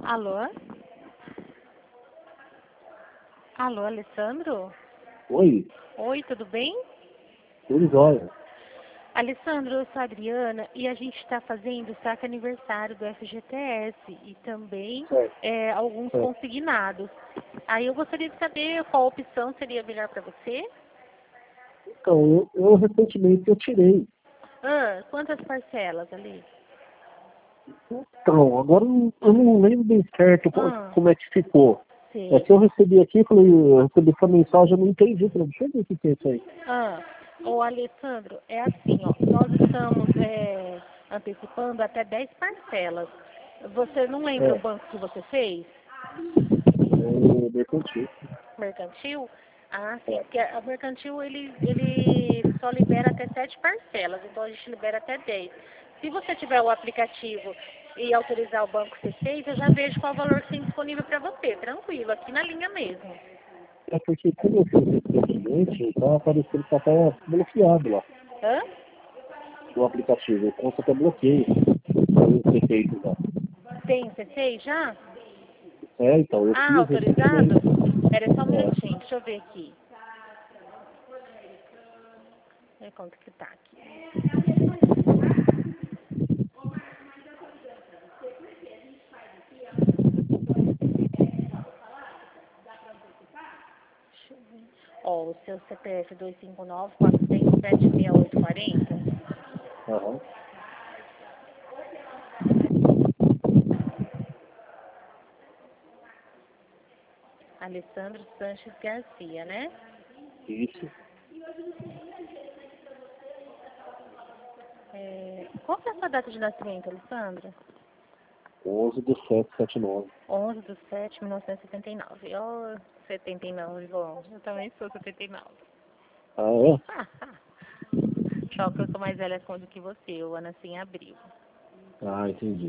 Alô? Alô, Alessandro? Oi, Oi, tudo bem? tudo jóia. Alessandro, eu sou a Adriana e a gente está fazendo o saque aniversário do FGTS e também Certo, alguns certo. consignados. Aí eu gostaria de saber qual opção seria melhor para você. Então, eu recentemente eu tirei. Quantas parcelas ali? Então, agora eu não lembro bem certo como é que ficou. É Sei. que eu recebi aqui, eu recebi essa mensagem, eu não entendi. Falei, deixa eu ver o que é isso aí. Ô Alessandro, é assim, ó, nós estamos antecipando até 10 parcelas. Você não lembra o É, banco que você fez? é mercantil. Mercantil? Ah, sim, É, porque a mercantil ele só libera até 7 parcelas, então a gente libera até 10. Se você tiver o aplicativo e autorizar o banco C6, eu já vejo qual valor que tem disponível para você, tranquilo, aqui na linha mesmo. é porque como eu fiz recentemente, então apareceu que estava bloqueado lá, Hã? o aplicativo. Eu conto até bloqueio para eu ter feito lá. Tem C6 já? É, então, eu Ah, fiz autorizado? recentemente. Pera só um É, minutinho, deixa eu ver aqui. Ver quanto que tá aqui. Deixa eu ver. Ó, o seu CPF 259-407-6840. aham. Alessandro Sanches Garcia, né? Isso, Qual que é a sua data de nascimento, Alessandro? 11/7/79. 11/7/1979. Ó, 79, bom. Eu também sou 79. Ah, é? Só que eu sou mais velha do que você, eu nasci em abril. Ah, entendi.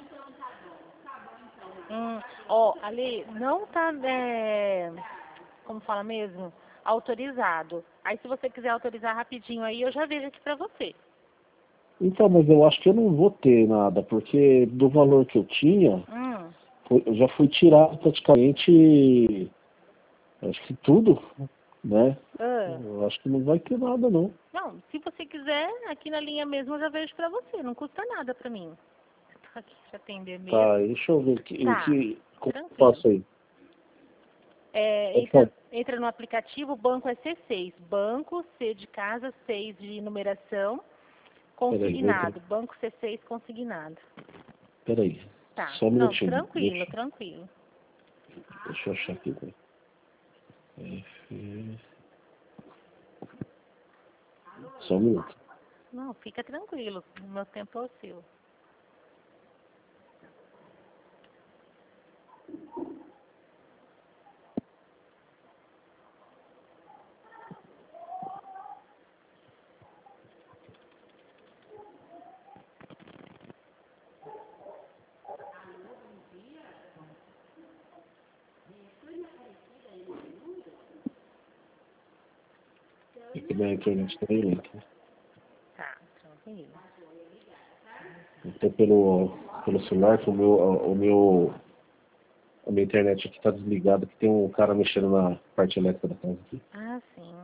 Ó, Ali, não tá, como fala mesmo? Autorizado. Aí se você quiser autorizar rapidinho aí, eu já vejo aqui pra você. Então, mas eu acho que eu não vou ter nada, porque do valor que eu tinha, Hum. eu já fui tirar praticamente, acho que tudo, né? Ah. Eu acho que não vai ter nada, não. Não, se você quiser, aqui na linha mesmo eu já vejo pra você. Não custa nada pra mim. Tô aqui pra atender Tá, mesmo. deixa eu ver Tá, como eu tranquilo. faço aí. Entra, entra no aplicativo, o banco é C6. Banco, C de casa, 6 de numeração, Peraí, vou entrar. consignado. Banco C6 consignado. Peraí, Tá. só um Não, minutinho. tranquilo, tranquilo. Deixa eu achar aqui. F... Só um minuto. Não, fica tranquilo. O meu tempo é o seu. Aqui na internet tem link. Tá, tranquilo. Então pelo celular, que a minha internet aqui tá desligada, que tem um cara mexendo na parte elétrica da casa aqui. Ah, sim.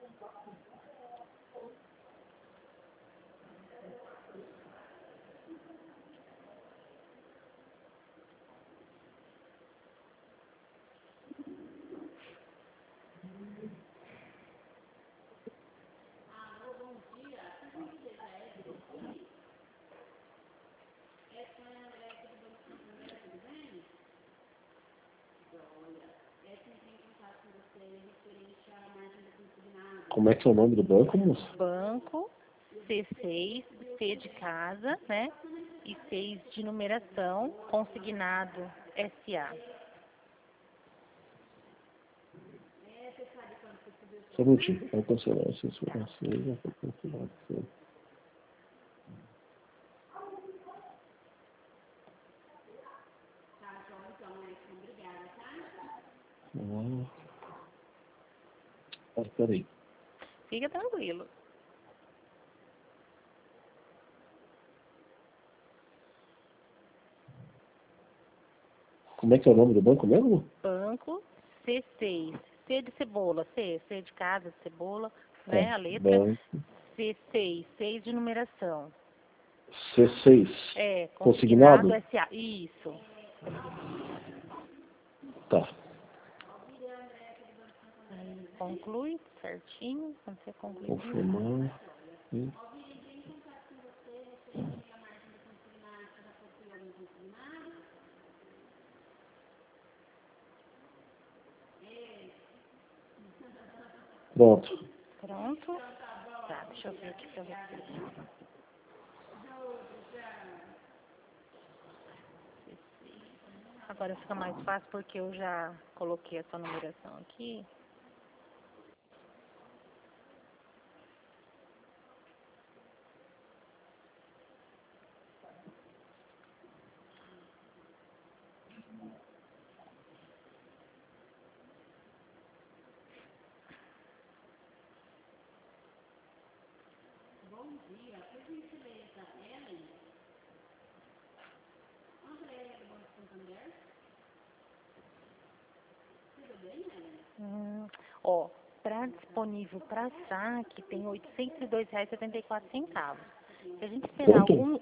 Como é que é o nome do banco, moço? Banco, C6, C de casa, né? E 6 de numeração, consignado, SA. Só um minutinho. Vai cancelar essa informação. Vai cancelar. Peraí. Fica tranquilo. Como é que é o nome do banco mesmo? Banco C6. C de cebola, C de casa, de cebola, Tá. né? A letra Banco C6, 6 de numeração. C6. É, Consignado? consignado SA. Isso. Tá. Aí conclui certinho. Quando você concluir. Confirmar. Pronto. Pronto. Tá, deixa eu ver aqui pra você. Agora fica mais fácil porque eu já coloquei a sua numeração aqui. Ó, para disponível para saque tem R$ 802,74. Se a gente esperar Quanto? R$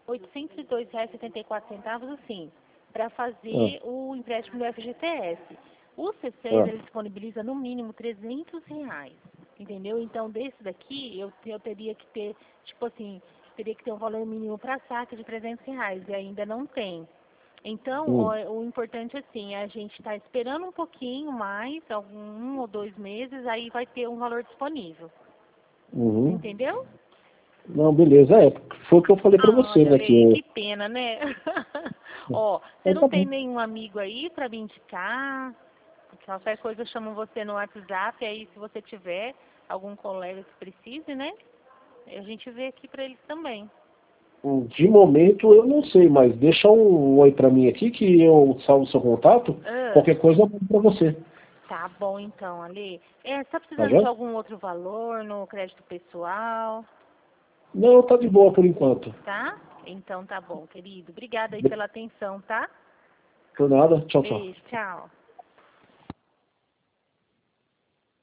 802,74 assim, para Ah, fazer o empréstimo do FGTS. O C6 ah. ele disponibiliza no mínimo R$ 300, entendeu? Então desse daqui eu teria que ter, tipo assim, teria que ter um valor mínimo para saque de R$ 300 e ainda não tem. Então, Hum. o importante assim, é a gente está esperando um pouquinho mais, um ou 2 meses, aí vai ter um valor disponível. Uhum. Entendeu? Não, beleza. É, foi o que eu falei pra você, Ai, né? Ale, Que que pena, né? Ó, você Então não tá tem bom. nenhum amigo aí para me indicar? Qualquer coisa eu chamo você no WhatsApp, aí se você tiver algum colega que precise, né? A gente vê aqui para eles também. De momento eu não sei, mas deixa um oi pra mim aqui que eu salvo seu contato. Ah, Qualquer coisa eu mando pra você. tá bom então, Ale. É, você tá Tá precisando já? de algum outro valor no crédito pessoal? Não, tá de boa por enquanto. Tá? Então tá bom, querido. Obrigada aí pela atenção, tá? Por nada. Tchau, tchau. Beijo, tchau.